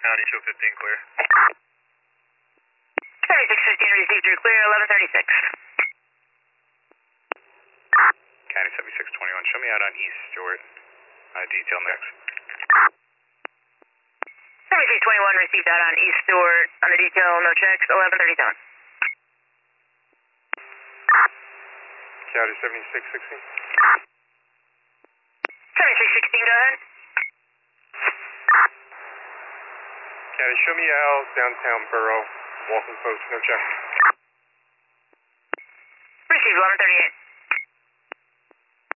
County show 15 clear. 7615 received, you're clear, 1136. County 7621, show me out on East Stewart. Detail next. 7621 received out on East Stewart, on the detail, no checks, 1137. County 7616. 7616, go ahead. County, show me out downtown Borough, Waltham Post, no check. Received, 1138.